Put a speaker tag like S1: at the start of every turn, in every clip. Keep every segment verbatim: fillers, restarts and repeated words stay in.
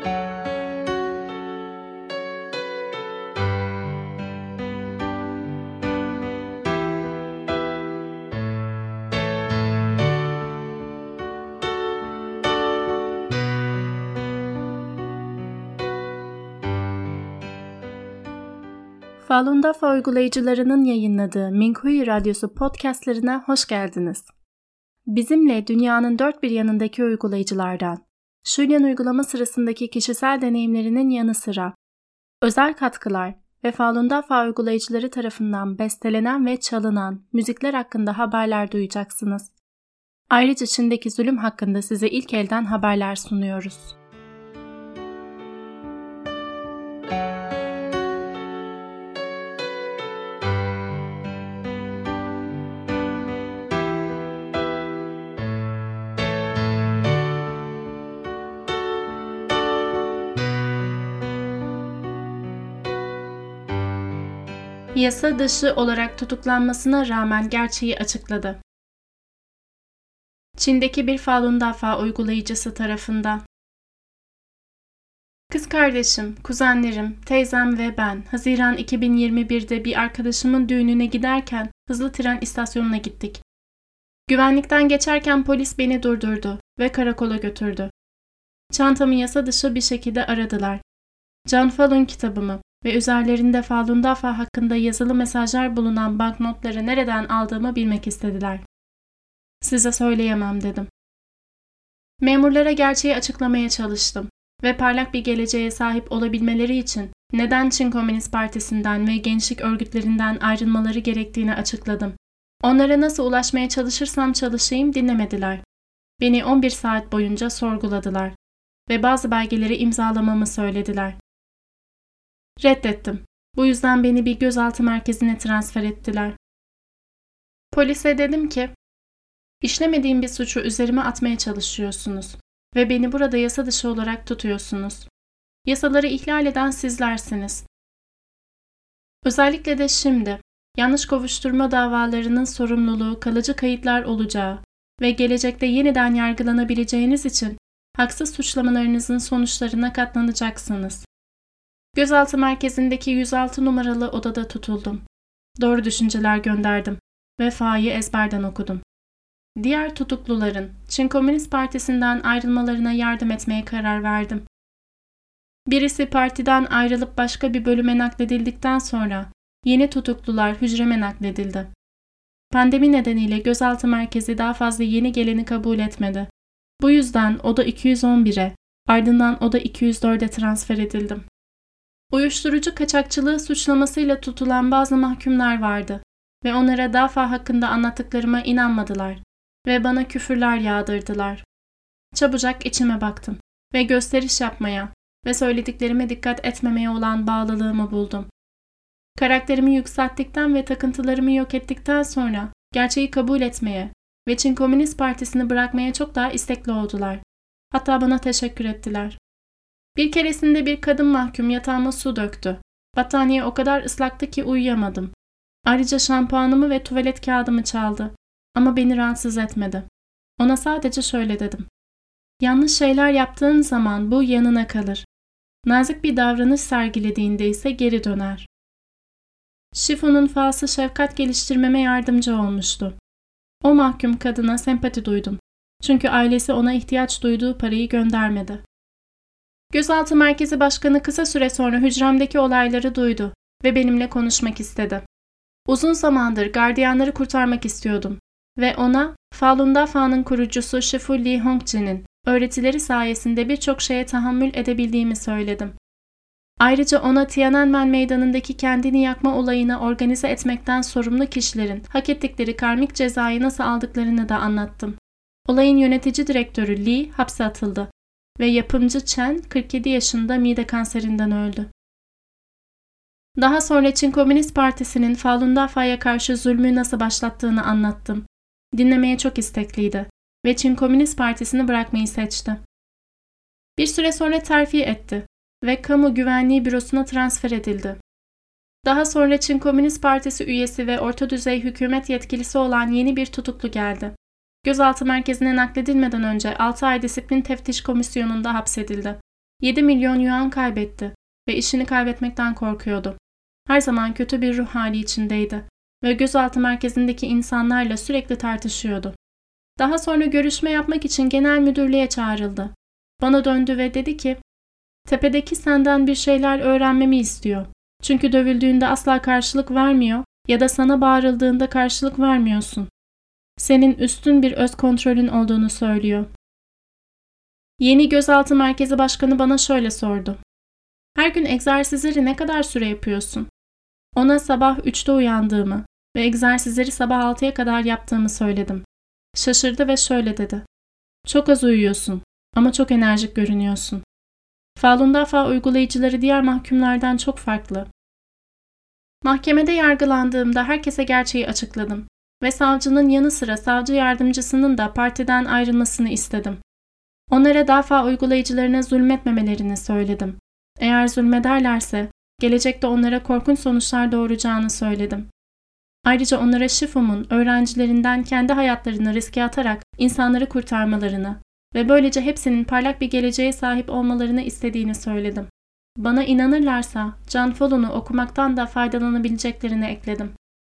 S1: Falun Dafa uygulayıcılarının yayınladığı Minkuyu Radyosu podcastlerine hoş geldiniz. Bizimle dünyanın dört bir yanındaki uygulayıcılardan, Şulyan uygulama sırasındaki kişisel deneyimlerinin yanı sıra, özel katkılar ve Falun Dafa uygulayıcıları tarafından bestelenen ve çalınan müzikler hakkında haberler duyacaksınız. Ayrıca Çin'deki zulüm hakkında size ilk elden haberler sunuyoruz. Yasa dışı olarak tutuklanmasına rağmen gerçeği açıkladı. Çin'deki bir Falun Dafa uygulayıcısı tarafından. Kız kardeşim, kuzenlerim, teyzem ve ben Haziran iki bin yirmi bir'de bir arkadaşımın düğününe giderken hızlı tren istasyonuna gittik. Güvenlikten geçerken polis beni durdurdu ve karakola götürdü. Çantamı yasa dışı bir şekilde aradılar. Can Falun kitabımı ve üzerlerinde Falun Dafa hakkında yazılı mesajlar bulunan banknotları nereden aldığımı bilmek istediler. Size söyleyemem dedim. Memurlara gerçeği açıklamaya çalıştım ve parlak bir geleceğe sahip olabilmeleri için neden Çin Komünist Partisi'nden ve gençlik örgütlerinden ayrılmaları gerektiğini açıkladım. Onlara nasıl ulaşmaya çalışırsam çalışayım dinlemediler. Beni on bir saat boyunca sorguladılar ve bazı belgeleri imzalamamı söylediler. Reddettim. Bu yüzden beni bir gözaltı merkezine transfer ettiler. Polise dedim ki, işlemediğim bir suçu üzerime atmaya çalışıyorsunuz ve beni burada yasa dışı olarak tutuyorsunuz. Yasaları ihlal eden sizlersiniz. Özellikle de şimdi, yanlış kovuşturma davalarının sorumluluğu kalıcı kayıtlar olacağı ve gelecekte yeniden yargılanabileceğiniz için haksız suçlamalarınızın sonuçlarına katlanacaksınız. Gözaltı merkezindeki yüz altı numaralı odada tutuldum. Doğru düşünceler gönderdim ve Fa'yı ezberden okudum. Diğer tutukluların Çin Komünist Partisi'nden ayrılmalarına yardım etmeye karar verdim. Birisi partiden ayrılıp başka bir bölüme nakledildikten sonra yeni tutuklular hücreme nakledildi. Pandemi nedeniyle gözaltı merkezi daha fazla yeni geleni kabul etmedi. Bu yüzden oda iki yüz on bir'e, ardından oda iki yüz dört'e transfer edildim. Uyuşturucu kaçakçılığı suçlamasıyla tutulan bazı mahkumlar vardı ve onlara Dafa hakkında anlattıklarıma inanmadılar ve bana küfürler yağdırdılar. Çabucak içime baktım ve gösteriş yapmaya ve söylediklerime dikkat etmemeye olan bağlılığımı buldum. Karakterimi yükselttikten ve takıntılarımı yok ettikten sonra gerçeği kabul etmeye ve Çin Komünist Partisi'ni bırakmaya çok daha istekli oldular. Hatta bana teşekkür ettiler. Bir keresinde bir kadın mahkum yatağıma su döktü. Battaniye o kadar ıslaktı ki uyuyamadım. Ayrıca şampuanımı ve tuvalet kağıdımı çaldı. Ama beni rahatsız etmedi. Ona sadece şöyle dedim. Yanlış şeyler yaptığın zaman bu yanına kalır. Nazik bir davranış sergilediğinde ise geri döner. Shifu'nun fası şefkat geliştirmeme yardımcı olmuştu. O mahkum kadına sempati duydum. Çünkü ailesi ona ihtiyaç duyduğu parayı göndermedi. Gözaltı Merkezi Başkanı kısa süre sonra hücremdeki olayları duydu ve benimle konuşmak istedi. Uzun zamandır gardiyanları kurtarmak istiyordum ve ona Falun Dafa'nın kurucusu Shifu Li Hongji'nin öğretileri sayesinde birçok şeye tahammül edebildiğimi söyledim. Ayrıca ona Tiananmen Meydanı'ndaki kendini yakma olayını organize etmekten sorumlu kişilerin hak ettikleri karmik cezayı nasıl aldıklarını da anlattım. Olayın yönetici direktörü Li hapse atıldı ve yapımcı Chen kırk yedi yaşında mide kanserinden öldü. Daha sonra Çin Komünist Partisi'nin Falun Dafa'ya karşı zulmü nasıl başlattığını anlattım. Dinlemeye çok istekliydi ve Çin Komünist Partisi'ni bırakmayı seçti. Bir süre sonra terfi etti ve Kamu Güvenliği Bürosu'na transfer edildi. Daha sonra Çin Komünist Partisi üyesi ve orta düzey hükümet yetkilisi olan yeni bir tutuklu geldi. Gözaltı merkezine nakledilmeden önce altı ay disiplin teftiş komisyonunda hapsedildi yedi milyon yuan kaybetti ve işini kaybetmekten korkuyordu. Her zaman kötü bir ruh hali içindeydi ve gözaltı merkezindeki insanlarla sürekli tartışıyordu. Daha sonra görüşme yapmak için genel müdürlüğe çağrıldı. Bana döndü ve dedi ki, "Tepedeki senden bir şeyler öğrenmemi istiyor. Çünkü dövüldüğünde asla karşılık vermiyor ya da sana bağırıldığında karşılık vermiyorsun. Senin üstün bir öz kontrolün olduğunu söylüyor." Yeni gözaltı merkezi başkanı bana şöyle sordu. "Her gün egzersizleri ne kadar süre yapıyorsun?" Ona sabah üçte uyandığımı ve egzersizleri sabah altıya kadar yaptığımı söyledim. Şaşırdı ve şöyle dedi. "Çok az uyuyorsun ama çok enerjik görünüyorsun. Falun Dafa uygulayıcıları diğer mahkumlardan çok farklı." Mahkemede yargılandığımda herkese gerçeği açıkladım ve savcının yanı sıra savcı yardımcısının da partiden ayrılmasını istedim. Onlara Dafa uygulayıcılarına zulmetmemelerini söyledim. Eğer zulmederlerse gelecekte onlara korkunç sonuçlar doğuracağını söyledim. Ayrıca onlara Shifum'un öğrencilerinden kendi hayatlarını riske atarak insanları kurtarmalarını ve böylece hepsinin parlak bir geleceğe sahip olmalarını istediğini söyledim. Bana inanırlarsa Can Folun'u okumaktan da faydalanabileceklerini ekledim.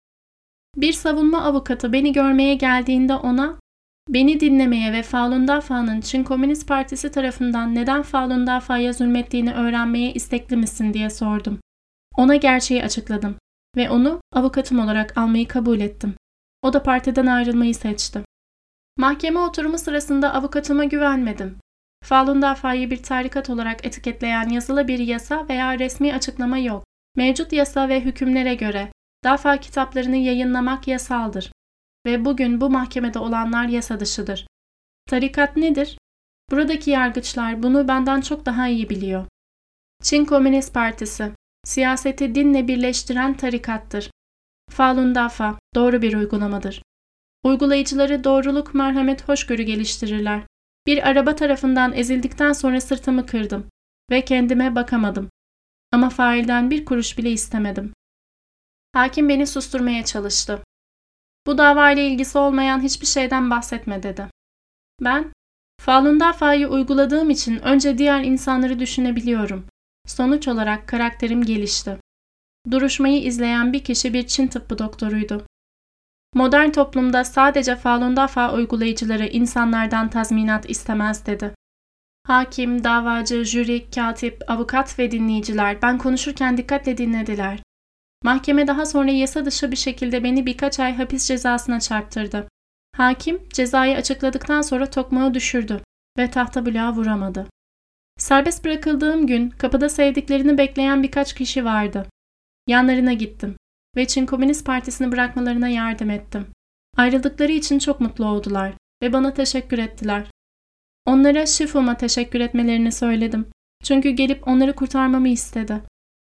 S1: Bir savunma avukatı beni görmeye geldiğinde ona, beni dinlemeye ve Falun Dafa'nın Çin Komünist Partisi tarafından neden Falun Dafa'ya zulmettiğini öğrenmeye istekli misin diye sordum. Ona gerçeği açıkladım ve onu avukatım olarak almayı kabul ettim. O da partiden ayrılmayı seçti. Mahkeme oturumu sırasında avukatıma güvenmedim. Falun Dafa'yı bir tarikat olarak etiketleyen yazılı bir yasa veya resmi açıklama yok. Mevcut yasa ve hükümlere göre Dafa kitaplarını yayınlamak yasaldır ve bugün bu mahkemede olanlar yasa dışıdır. Tarikat nedir? Buradaki yargıçlar bunu benden çok daha iyi biliyor. Çin Komünist Partisi, siyaseti dinle birleştiren tarikattır. Falun Dafa doğru bir uygulamadır. Uygulayıcıları doğruluk, merhamet, hoşgörü geliştirirler. Bir araba tarafından ezildikten sonra sırtımı kırdım ve kendime bakamadım. Ama failden bir kuruş bile istemedim. Hakim beni susturmaya çalıştı. "Bu davayla ilgisi olmayan hiçbir şeyden bahsetme," dedi. Ben, Falun Dafa'yı uyguladığım için önce diğer insanları düşünebiliyorum. Sonuç olarak karakterim gelişti. Duruşmayı izleyen bir kişi bir Çin tıbbı doktoruydu. "Modern toplumda sadece Falun Dafa uygulayıcıları insanlardan tazminat istemez," dedi. Hakim, davacı, jüri, katip, avukat ve dinleyiciler ben konuşurken dikkatle dinlediler. Mahkeme daha sonra yasa dışı bir şekilde beni birkaç ay hapis cezasına çarptırdı. Hakim cezayı açıkladıktan sonra tokmağı düşürdü ve tahta bloğa vuramadı. Serbest bırakıldığım gün kapıda sevdiklerini bekleyen birkaç kişi vardı. Yanlarına gittim ve Çin Komünist Partisi'ni bırakmalarına yardım ettim. Ayrıldıkları için çok mutlu oldular ve bana teşekkür ettiler. Onlara Shifum'a teşekkür etmelerini söyledim. Çünkü gelip onları kurtarmamı istedi.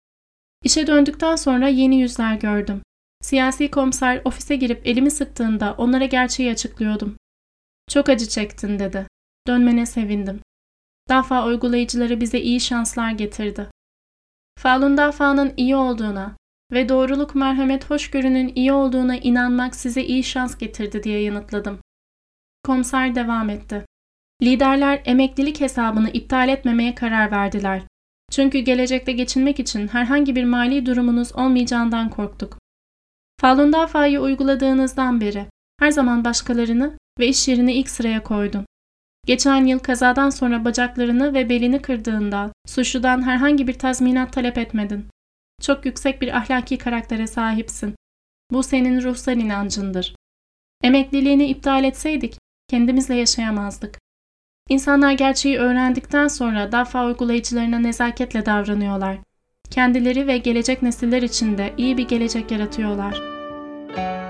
S1: İşe döndükten sonra yeni yüzler gördüm. Siyasi komiser ofise girip elimi sıktığında onlara gerçeği açıklıyordum. "Çok acı çektin," dedi. "Dönmene sevindim. Dafa uygulayıcıları bize iyi şanslar getirdi." Falun Dafa'nın iyi olduğuna ve doğruluk, merhamet, hoşgörünün iyi olduğuna inanmak size iyi şans getirdi diye yanıtladım. Komiser devam etti. "Liderler emeklilik hesabını iptal etmemeye karar verdiler. Çünkü gelecekte geçinmek için herhangi bir mali durumunuz olmayacağından korktuk. Falun Dafa'yı uyguladığınızdan beri her zaman başkalarını ve iş yerini ilk sıraya koydun. Geçen yıl kazadan sonra bacaklarını ve belini kırdığında suçludan herhangi bir tazminat talep etmedin. Çok yüksek bir ahlaki karaktere sahipsin. Bu senin ruhsal inancındır. Emekliliğini iptal etseydik kendimizle yaşayamazdık. İnsanlar gerçeği öğrendikten sonra Dafa uygulayıcılarına nezaketle davranıyorlar. Kendileri ve gelecek nesiller için de iyi bir gelecek yaratıyorlar."